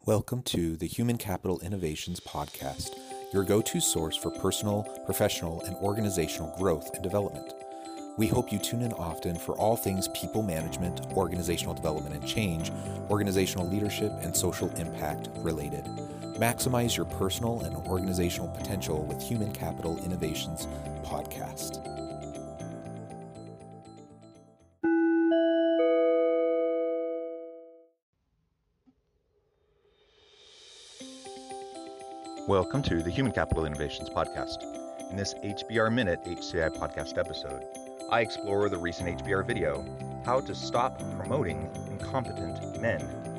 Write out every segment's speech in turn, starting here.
Welcome to the Human Capital Innovations Podcast, your go-to source for personal, professional, and organizational growth and development. We hope you tune in often for all things people management, organizational development and change, organizational leadership, and social impact related. Maximize your personal and organizational potential with Human Capital Innovations Podcast. Welcome to the Human Capital Innovations Podcast. In this HBR Minute HCI podcast episode, I explore the recent HBR video, How to Stop Promoting Incompetent Men.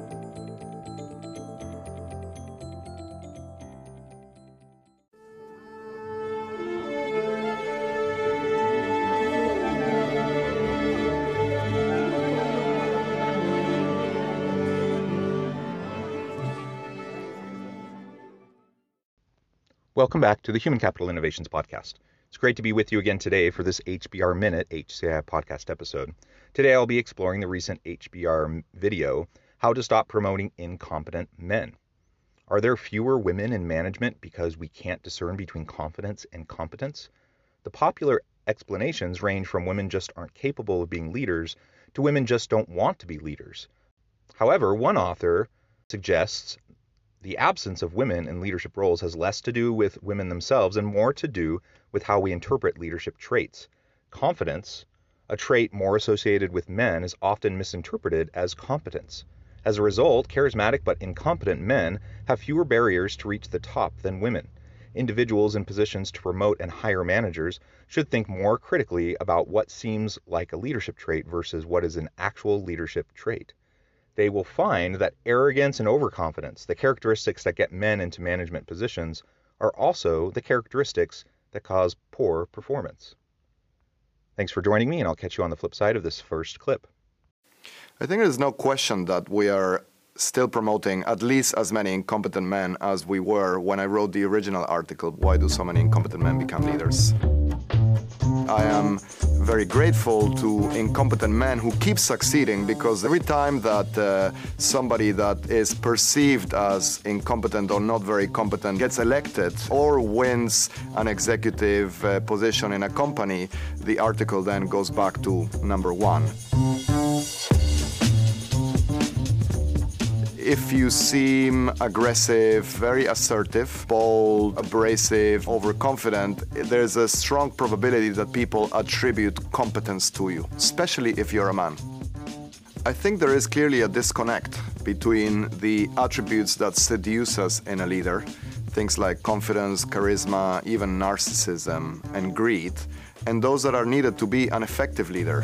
Welcome back to the Human Capital Innovations Podcast. It's great to be with you again today for this HBR Minute HCI podcast episode. Today I'll be exploring the recent HBR video, How to Stop Promoting Incompetent Men. Are there fewer women in management because we can't discern between confidence and competence? The popular explanations range from women just aren't capable of being leaders to women just don't want to be leaders. However, one author suggests the absence of women in leadership roles has less to do with women themselves and more to do with how we interpret leadership traits. Confidence, a trait more associated with men, is often misinterpreted as competence. As a result, charismatic but incompetent men have fewer barriers to reach the top than women. Individuals in positions to promote and hire managers should think more critically about what seems like a leadership trait versus what is an actual leadership trait. They will find that arrogance and overconfidence, the characteristics that get men into management positions, are also the characteristics that cause poor performance. Thanks for joining me, and I'll catch you on the flip side of this first clip. I think there's no question that we are still promoting at least as many incompetent men as we were when I wrote the original article, Why Do So Many Incompetent Men Become Leaders? I am very grateful to incompetent men who keep succeeding, because every time that somebody that is perceived as incompetent or not very competent gets elected or wins an executive position in a company, the article then goes back to number one. If you seem aggressive, very assertive, bold, abrasive, overconfident, there's a strong probability that people attribute competence to you, especially if you're a man. I think there is clearly a disconnect between the attributes that seduce us in a leader, things like confidence, charisma, even narcissism and greed, and those that are needed to be an effective leader.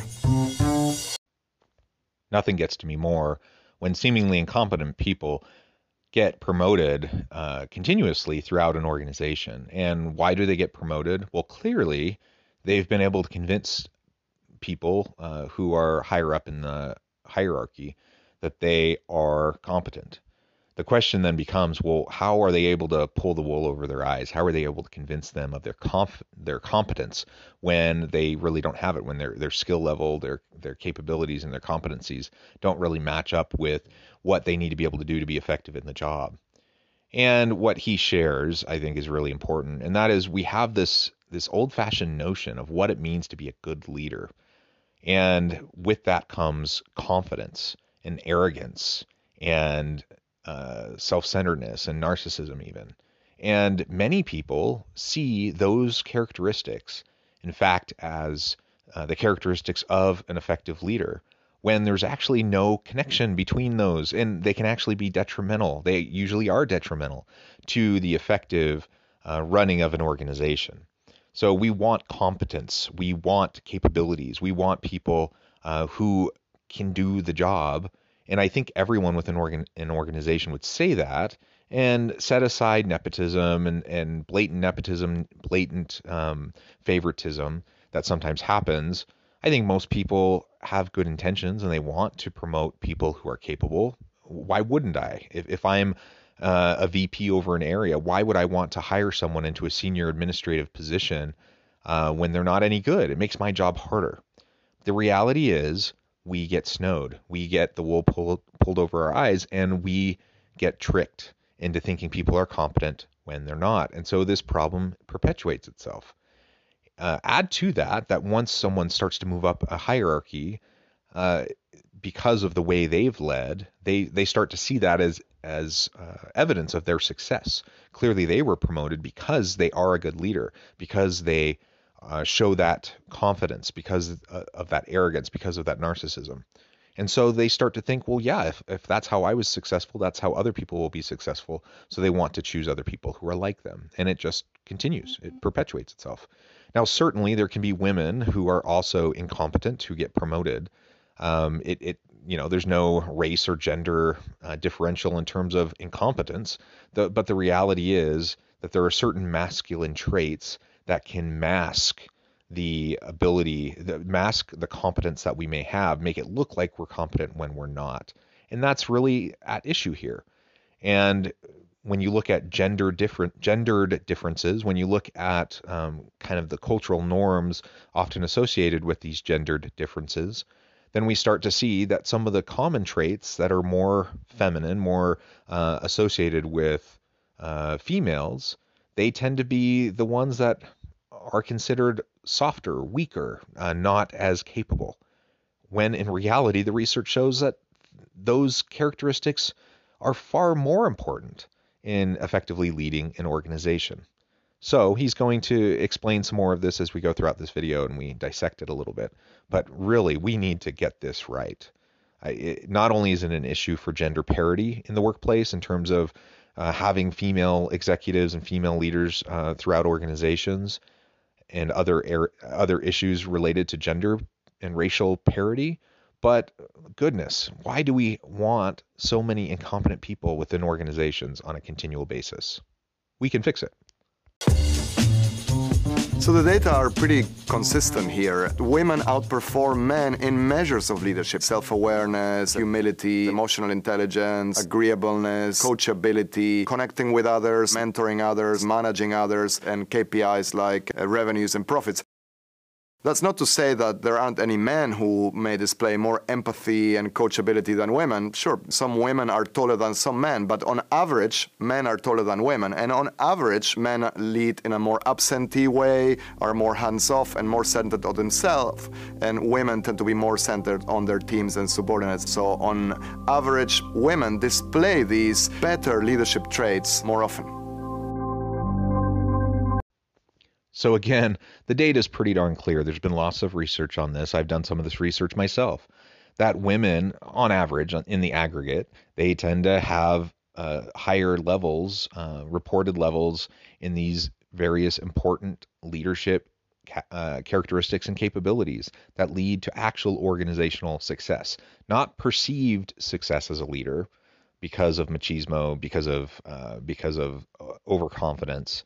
Nothing gets to me more when seemingly incompetent people get promoted continuously throughout an organization. And why do they get promoted? Well, clearly, they've been able to convince people who are higher up in the hierarchy that they are competent. The question then becomes, well, how are they able to pull the wool over their eyes? How are they able to convince them of their competence when they really don't have it, when their skill level, their capabilities and their competencies don't really match up with what they need to be able to do to be effective in the job? And what he shares, I think, is really important, and that is we have this old-fashioned notion of what it means to be a good leader. And with that comes confidence and arrogance and self-centeredness and narcissism even. And many people see those characteristics, in fact, as the characteristics of an effective leader, when there's actually no connection between those, and they can actually be detrimental. They usually are detrimental to the effective running of an organization. So we want competence, we want capabilities, we want people who can do the job. And I think everyone within an organization would say that and set aside nepotism and blatant nepotism, blatant favoritism that sometimes happens. I think most people have good intentions and they want to promote people who are capable. Why wouldn't I? If I'm a VP over an area, why would I want to hire someone into a senior administrative position when they're not any good? It makes my job harder. The reality is, we get snowed. We get the wool pulled over our eyes, and we get tricked into thinking people are competent when they're not. And so this problem perpetuates itself. Add to that once someone starts to move up a hierarchy, because of the way they've led, they start to see that as evidence of their success. Clearly, they were promoted because they are a good leader, because they show that confidence, because of that arrogance, because of that narcissism. And so they start to think, well, yeah, if that's how I was successful, that's how other people will be successful. So they want to choose other people who are like them. And it just continues. It perpetuates itself. Now, certainly there can be women who are also incompetent who get promoted. There's no race or gender differential in terms of incompetence. But the reality is that there are certain masculine traits that can mask the competence that we may have, make it look like we're competent when we're not. And that's really at issue here. And when you look at gendered differences, when you look at kind of the cultural norms often associated with these gendered differences, then we start to see that some of the common traits that are more feminine, more associated with females, they tend to be the ones that are considered softer, weaker, not as capable. When in reality, the research shows that those characteristics are far more important in effectively leading an organization. So he's going to explain some more of this as we go throughout this video and we dissect it a little bit. But really, we need to get this right. Not only is it an issue for gender parity in the workplace in terms of having female executives and female leaders throughout organizations, and other issues related to gender and racial parity. But goodness, why do we want so many incompetent people within organizations on a continual basis? We can fix it. So the data are pretty consistent here. Women outperform men in measures of leadership: self-awareness, humility, emotional intelligence, agreeableness, coachability, connecting with others, mentoring others, managing others, and KPIs like revenues and profits. That's not to say that there aren't any men who may display more empathy and coachability than women. Sure, some women are taller than some men, but on average, men are taller than women. And on average, men lead in a more absentee way, are more hands-off and more centered on themselves. And women tend to be more centered on their teams and subordinates. So on average, women display these better leadership traits more often. So again, the data is pretty darn clear. There's been lots of research on this. I've done some of this research myself, that women, on average, in the aggregate, they tend to have higher levels, reported levels in these various important leadership characteristics and capabilities that lead to actual organizational success, not perceived success as a leader because of machismo, because of overconfidence,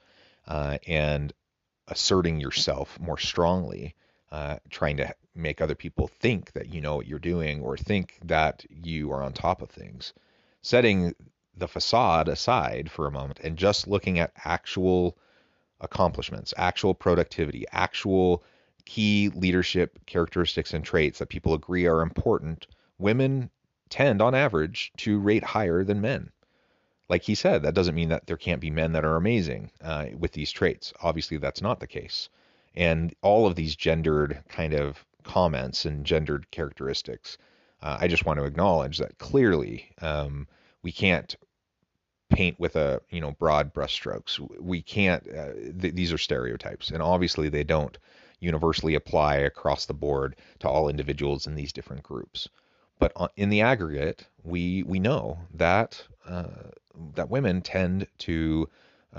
and asserting yourself more strongly, trying to make other people think that you know what you're doing or think that you are on top of things. Setting the facade aside for a moment and just looking at actual accomplishments, actual productivity, actual key leadership characteristics and traits that people agree are important, women tend on average to rate higher than men. Like he said, that doesn't mean that there can't be men that are amazing with these traits. Obviously, that's not the case. And all of these gendered kind of comments and gendered characteristics, I just want to acknowledge that clearly we can't paint with broad brushstrokes. We can't. These are stereotypes, and obviously they don't universally apply across the board to all individuals in these different groups. But in the aggregate, we know that that women tend to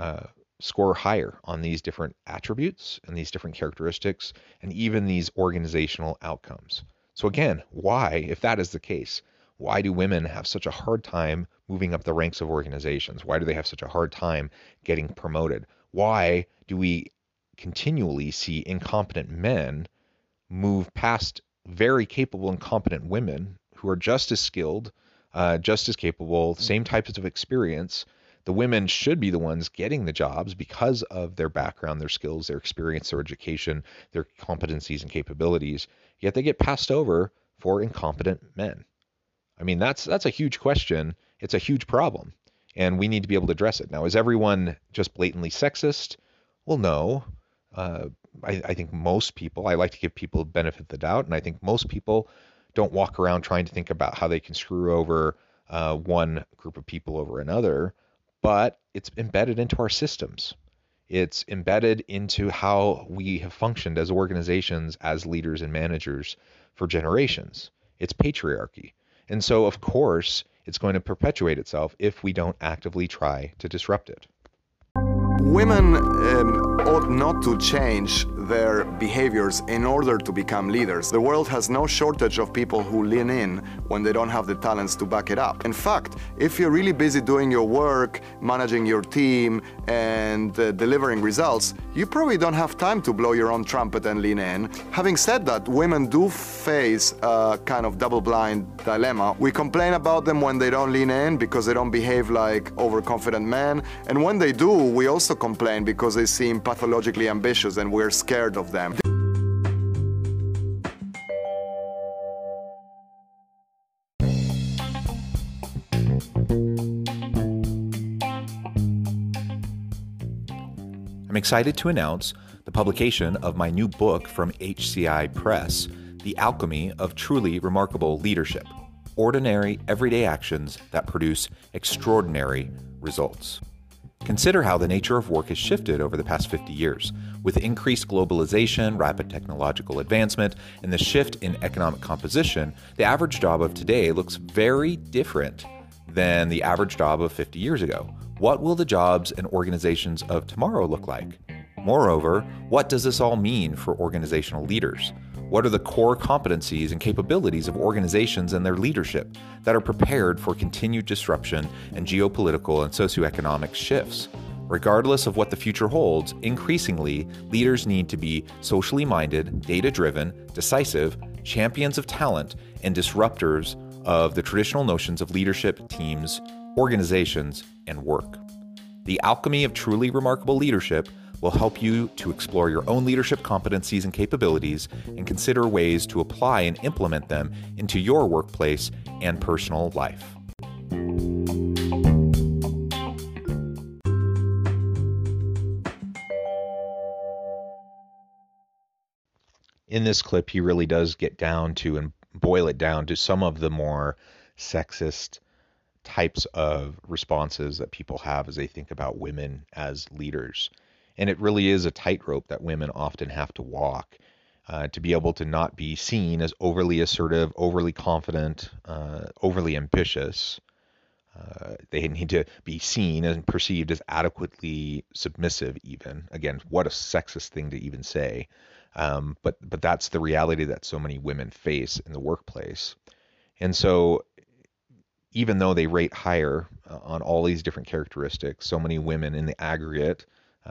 score higher on these different attributes and these different characteristics and even these organizational outcomes. So again, why, if that is the case, why do women have such a hard time moving up the ranks of organizations? Why do they have such a hard time getting promoted? Why do we continually see incompetent men move past very capable and competent women who are just as skilled, just as capable, same types of experience? The women should be the ones getting the jobs because of their background, their skills, their experience, their education, their competencies and capabilities, yet they get passed over for incompetent men. I mean, that's a huge question. It's a huge problem. and we need to be able to address it. Now, is everyone just blatantly sexist? Well, no. I think most people, I like to give people the benefit of the doubt, and I think most people don't walk around trying to think about how they can screw over one group of people over another, but it's embedded into our systems. It's embedded into how we have functioned as organizations, as leaders and managers for generations. It's patriarchy. And so, of course, it's going to perpetuate itself if we don't actively try to disrupt it. Women ought not to change their behaviors in order to become leaders. The world has no shortage of people who lean in when they don't have the talents to back it up. In fact, if you're really busy doing your work, managing your team, and delivering results, you probably don't have time to blow your own trumpet and lean in. Having said that, women do face a kind of double-blind dilemma. We complain about them when they don't lean in because they don't behave like overconfident men, and when they do, we also complain because they seem pathologically ambitious and we're scared of them. I'm excited to announce the publication of my new book from HCI Press, The Alchemy of Truly Remarkable Leadership: Ordinary, Everyday Actions that Produce Extraordinary Results. Consider how the nature of work has shifted over the past 50 years. With increased globalization, rapid technological advancement, and the shift in economic composition, the average job of today looks very different than the average job of 50 years ago. What will the jobs and organizations of tomorrow look like? Moreover, what does this all mean for organizational leaders? What are the core competencies and capabilities of organizations and their leadership that are prepared for continued disruption and geopolitical and socioeconomic shifts? Regardless of what the future holds, increasingly, leaders need to be socially minded, data-driven, decisive, champions of talent, and disruptors of the traditional notions of leadership, teams, organizations, and work. The Alchemy of Truly Remarkable Leadership will help you to explore your own leadership competencies and capabilities and consider ways to apply and implement them into your workplace and personal life. In this clip, he really does get down to and boil it down to some of the more sexist types of responses that people have as they think about women as leaders. And it really is a tightrope that women often have to walk to be able to not be seen as overly assertive, overly confident, overly ambitious. They need to be seen and perceived as adequately submissive even. Again, what a sexist thing to even say. But that's the reality that so many women face in the workplace. And so even though they rate higher on all these different characteristics, so many women in the aggregate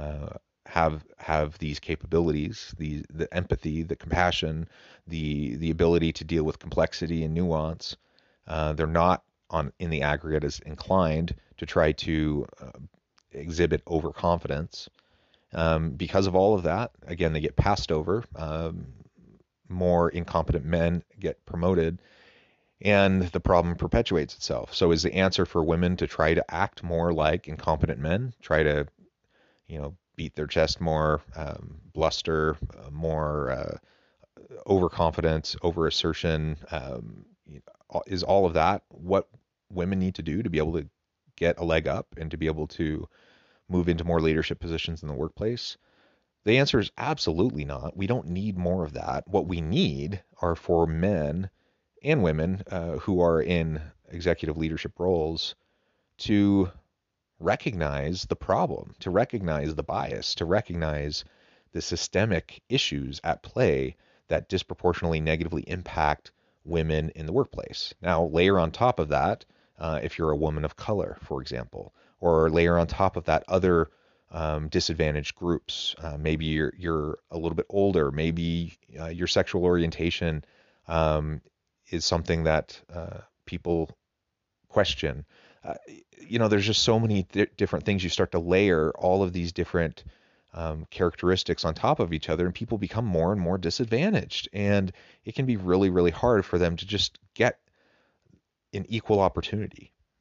have these capabilities, the empathy, the compassion, the ability to deal with complexity and nuance. They're not in the aggregate as inclined to try to exhibit overconfidence. Because of all of that, again, they get passed over. More incompetent men get promoted, and the problem perpetuates itself. So is the answer for women to try to act more like incompetent men, try to beat their chest more, bluster, more overconfidence, overassertion? Is all of that what women need to do to be able to get a leg up and to be able to move into more leadership positions in the workplace? The answer is absolutely not. We don't need more of that. What we need are for men and women who are in executive leadership roles to recognize the problem, to recognize the bias, to recognize the systemic issues at play that disproportionately negatively impact women in the workplace. Now, layer on top of that, if you're a woman of color, for example, or layer on top of that other disadvantaged groups. Maybe you're a little bit older. Maybe your sexual orientation is something that people question. There's just so many different things. You start to layer all of these different characteristics on top of each other, and people become more and more disadvantaged. And it can be really, really hard for them to just get an equal opportunity.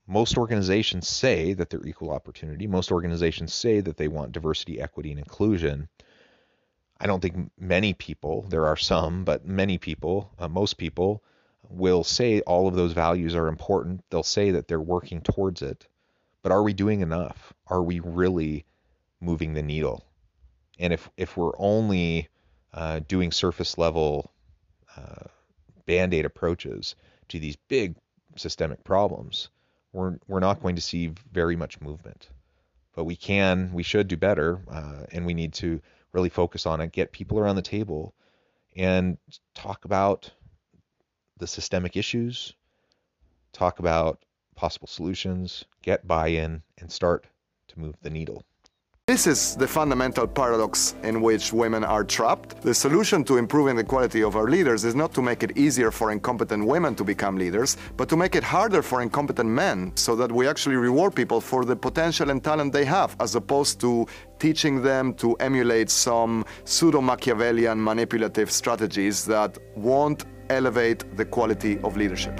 Most organizations say that they're equal opportunity. Most organizations say that they want diversity, equity, and inclusion. I don't think many people, there are some, but many people, most people will say all of those values are important. They'll say that they're working towards it. But are we doing enough? Are we really moving the needle? And if we're only doing surface level Band-Aid approaches to these big systemic problems, we're not going to see very much movement. But we should do better, and we need to really focus on it, get people around the table, and talk about the systemic issues, talk about possible solutions, get buy-in, and start to move the needle. This is the fundamental paradox in which women are trapped. The solution to improving the quality of our leaders is not to make it easier for incompetent women to become leaders, but to make it harder for incompetent men, so that we actually reward people for the potential and talent they have, as opposed to teaching them to emulate some pseudo-Machiavellian manipulative strategies that won't elevate the quality of leadership.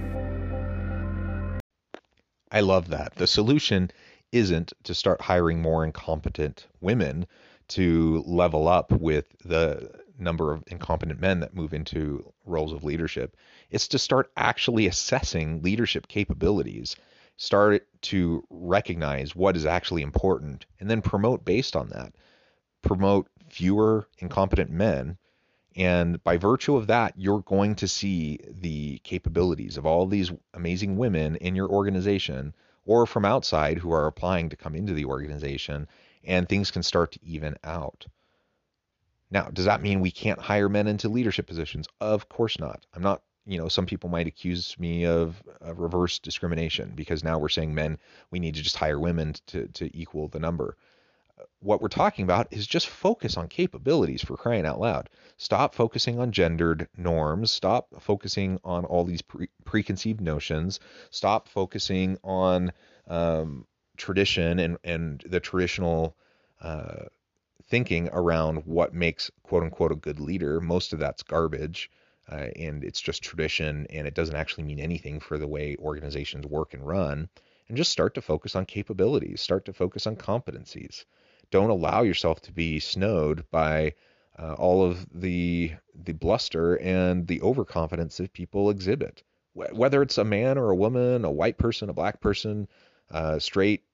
I love that. The solution isn't to start hiring more incompetent women to level up with the number of incompetent men that move into roles of leadership. It's to start actually assessing leadership capabilities, start to recognize what is actually important, and then promote based on that. Promote fewer incompetent men, and by virtue of that, you're going to see the capabilities of all these amazing women in your organization or from outside who are applying to come into the organization, and things can start to even out. Now, does that mean we can't hire men into leadership positions? Of course not. I'm not, some people might accuse me of reverse discrimination because now we're saying men, we need to just hire women to equal the number. What we're talking about is just focus on capabilities, for crying out loud. Stop focusing on gendered norms. Stop focusing on all these preconceived notions. Stop focusing on tradition and the traditional thinking around what makes quote unquote a good leader. Most of that's garbage, and it's just tradition, and it doesn't actually mean anything for the way organizations work and run. And just start to focus on capabilities. Start to focus on competencies. Don't allow yourself to be snowed by all of the bluster and the overconfidence that people exhibit. Whether it's a man or a woman, a white person, a black person, straight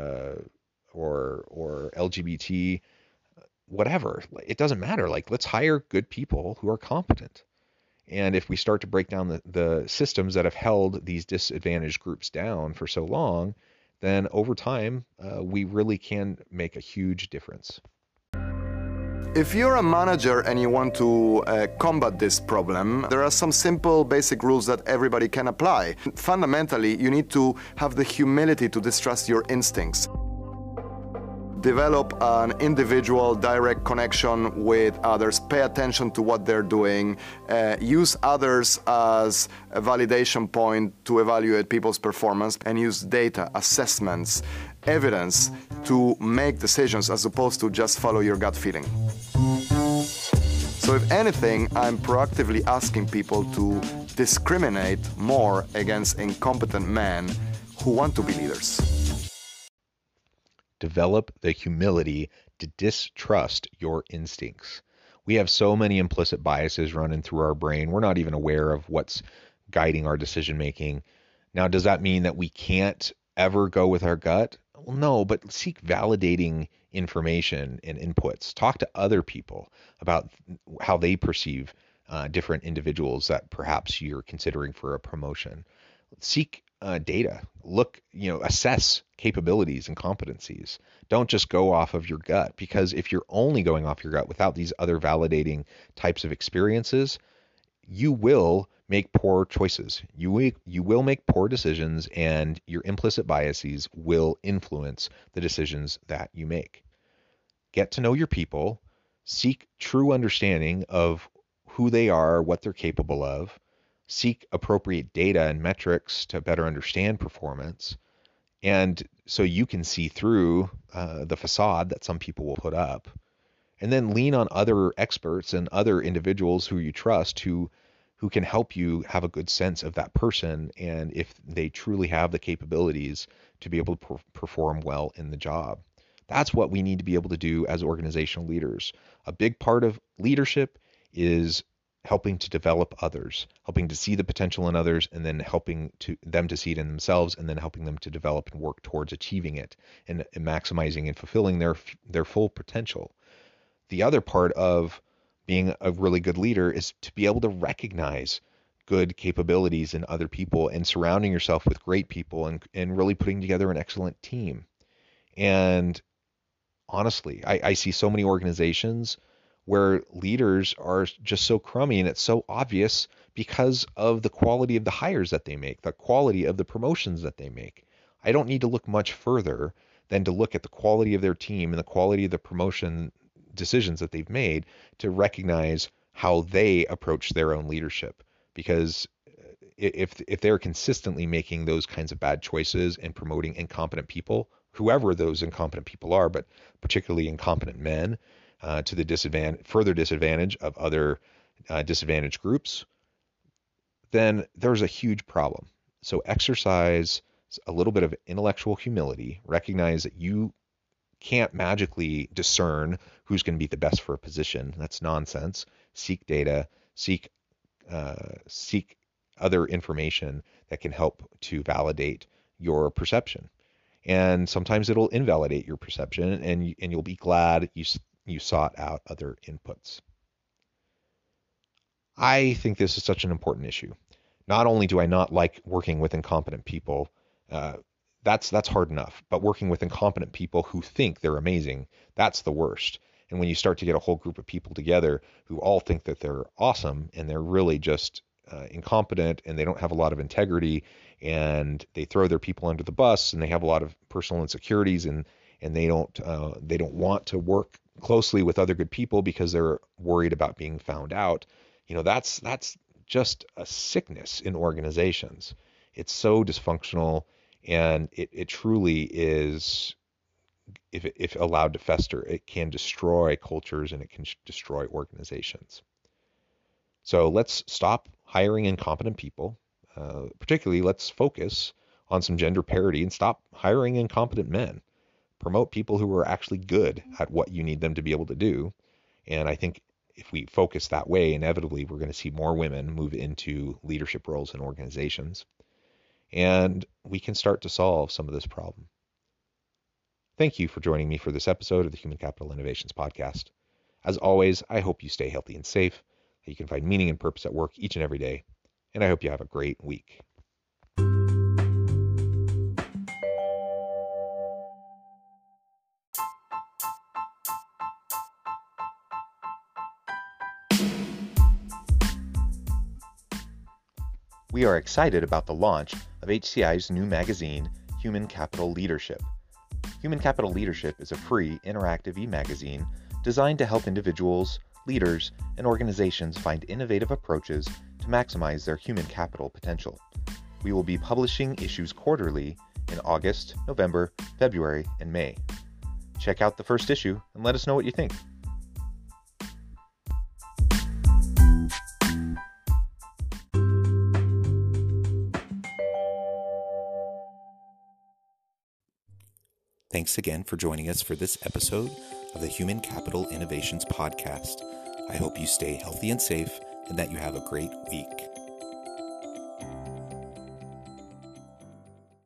or LGBT, whatever. It doesn't matter. Let's hire good people who are competent. And if we start to break down the systems that have held these disadvantaged groups down for so long, then over time, we really can make a huge difference. If you're a manager and you want to combat this problem, there are some simple basic rules that everybody can apply. Fundamentally, you need to have the humility to distrust your instincts. Develop an individual direct connection with others. Pay attention to what they're doing. Use others as a validation point to evaluate people's performance, and use data, assessments, evidence to make decisions as opposed to just follow your gut feeling. So if anything, I'm proactively asking people to discriminate more against incompetent men who want to be leaders. Develop the humility to distrust your instincts. We have so many implicit biases running through our brain. We're not even aware of what's guiding our decision making. Now, does that mean that we can't ever go with our gut? Well, no, but seek validating information and inputs. Talk to other people about how they perceive different individuals that perhaps you're considering for a promotion. Seek data. Look, assess capabilities and competencies. Don't just go off of your gut, because if you're only going off your gut without these other validating types of experiences, you will make poor choices. You will make poor decisions, and your implicit biases will influence the decisions that you make. Get to know your people. Seek true understanding of who they are, what they're capable of. Seek appropriate data and metrics to better understand performance. And so you can see through the facade that some people will put up. And then lean on other experts and other individuals who you trust who who can help you have a good sense of that person and if they truly have the capabilities to be able to perform well in the job. That's what we need to be able to do as organizational leaders. A big part of leadership is helping to develop others, helping to see the potential in others, and then helping them to see it in themselves, and then helping them to develop and work towards achieving it and maximizing and fulfilling their full potential. The other part of being a really good leader is to be able to recognize good capabilities in other people and surrounding yourself with great people and really putting together an excellent team. And honestly, I see so many organizations where leaders are just so crummy, and it's so obvious because of the quality of the hires that they make, the quality of the promotions that they make. I don't need to look much further than to look at the quality of their team and the quality of the promotion decisions that they've made to recognize how they approach their own leadership. Because if they're consistently making those kinds of bad choices and promoting incompetent people, whoever those incompetent people are, but particularly incompetent men, to the further disadvantage of other disadvantaged groups, then there's a huge problem. So exercise a little bit of intellectual humility, recognize that you can't magically discern who's going to be the best for a position. That's nonsense. Seek data, seek other information that can help to validate your perception. And sometimes it'll invalidate your perception, and you'll be glad you sought out other inputs. I think this is such an important issue. Not only do I not like working with incompetent people, that's hard enough, but working with incompetent people who think they're amazing, that's the worst. And when you start to get a whole group of people together who all think that they're awesome and they're really just incompetent and they don't have a lot of integrity and they throw their people under the bus and they have a lot of personal insecurities and they don't want to work closely with other good people because they're worried about being found out. That's just a sickness in organizations. It's so dysfunctional, and it truly is, if allowed to fester, it can destroy cultures and it can destroy organizations. So let's stop hiring incompetent people. Particularly, let's focus on some gender parity and stop hiring incompetent men. Promote people who are actually good at what you need them to be able to do. And I think if we focus that way, inevitably we're going to see more women move into leadership roles in organizations. And we can start to solve some of this problem. Thank you for joining me for this episode of the Human Capital Innovations Podcast. As always, I hope you stay healthy and safe, that you can find meaning and purpose at work each and every day. And I hope you have a great week. We are excited about the launch of HCI's new magazine, Human Capital Leadership. Human Capital Leadership is a free, interactive e-magazine designed to help individuals, leaders, and organizations find innovative approaches to maximize their human capital potential. We will be publishing issues quarterly in August, November, February, and May. Check out the first issue and let us know what you think. Thanks again for joining us for this episode of the Human Capital Innovations Podcast. I hope you stay healthy and safe and that you have a great week.